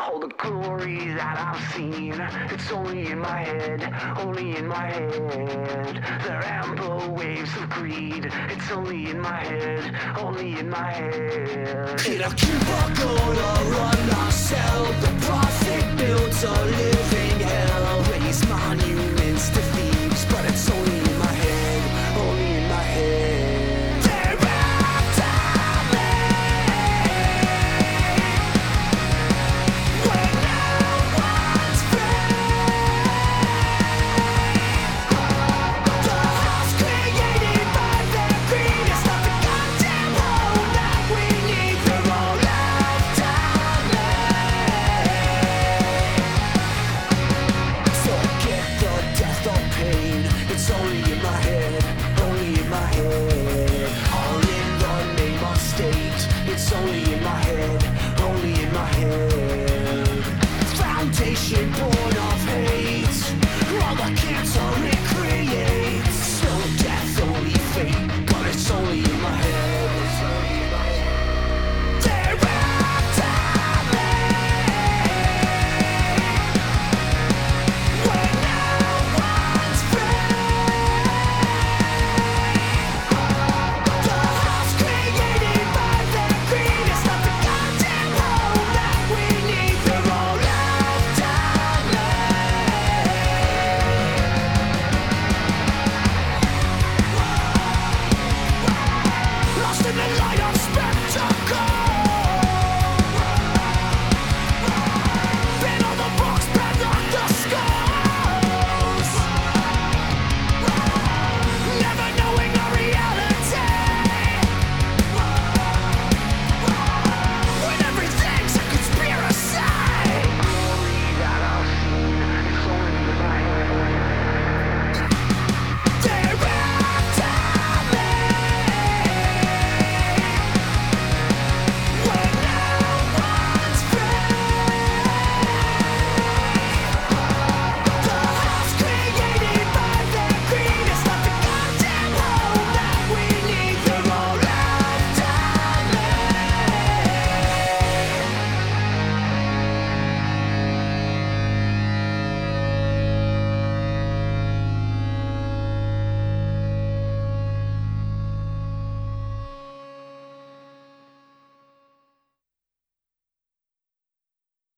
All the glory that I've seen, it's only in my head, only in my head. There are amber waves of greed, it's only in my head, only in my head. Can I keep on going or run myself?